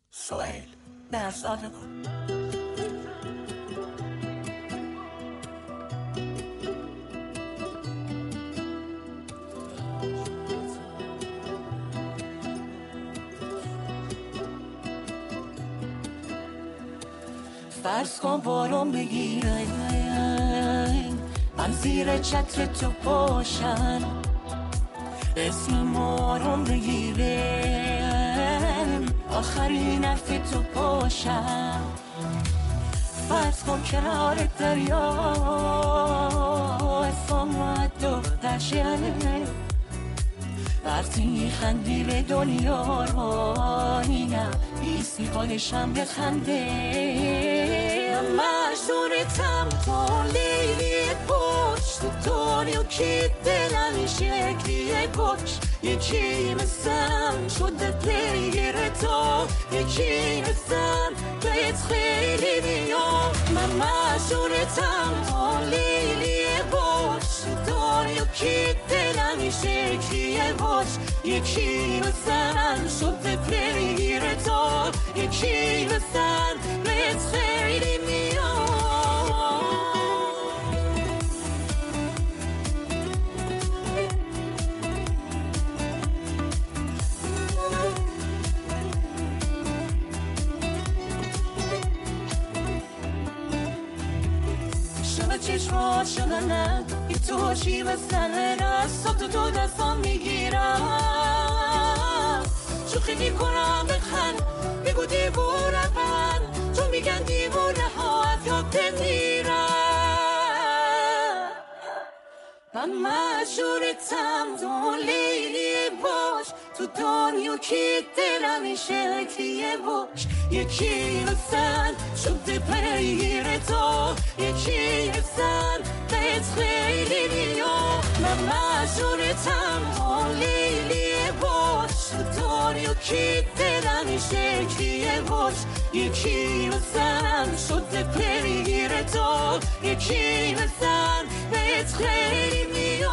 سهیل در ساده کن. فرض کن بارون بگیره من زیر چتر تو باشم، اسم بارون بگیره آخرین حرف تو باشم. فرض کن کنار دریا اسمت دخترشنه، وقتی میخندی به دنیا اینم بیستی حالشم بخنده. مجنونتم تو لیلی پشت دنیا که دلم شکلیه پشت، یکی مثلم شده پیر تو، یکی مثلم بهت خیلی بیام. من مجنونتم تو لیلی پشت دنیا که دلم شکلیه پشت، یکی مثلم شده پیر تو، یکی مثلم بهت خیلی میام. چشمات شدنم ای تو چی بستنه راست تو دستان میگیرم، شوخی میکنم بخند بگو دیوونه من، چون میگن دیوونه ها از یاد میرن. من مجبورتم تو لیلی باش تو دنیا که دلم شکلیه باش، یکی مثل شده پیر تو، یکی مثل بهت خیلی بیام. من مجبورتم تو لیلی باش تو دنیا که دلم شکلیه باش، یکی مثل شده پیر تو، یکی مثل بهت خیلی میام.